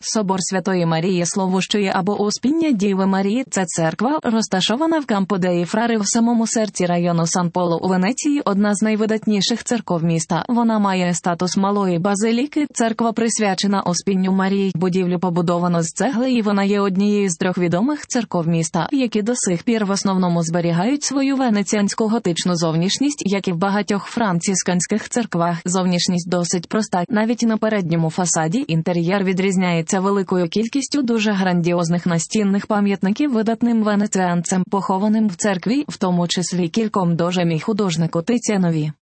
Собор Святої Марії Словущої або Успіння Діви Марії – це церква, розташована в Кампо деї Фрари в самому серці району Сан-Поло у Венеції, одна з найвидатніших церков міста. Вона має статус малої базиліки. Церква присвячена Успінню Марії. Будівлю побудовано з цегли, і вона є однією з 3 відомих церков міста, які до сих пір в основному зберігають свою венеціанську готичну зовнішність, як і в багатьох францисканських церквах. Зовнішність досить проста. Навіть на передньому фасаді інтер'єр відрізняється великою кількістю дуже грандіозних настінних пам'ятників видатним венеціанцям, похованим в церкві, в тому числі кільком дожем і художнику Тиціанові.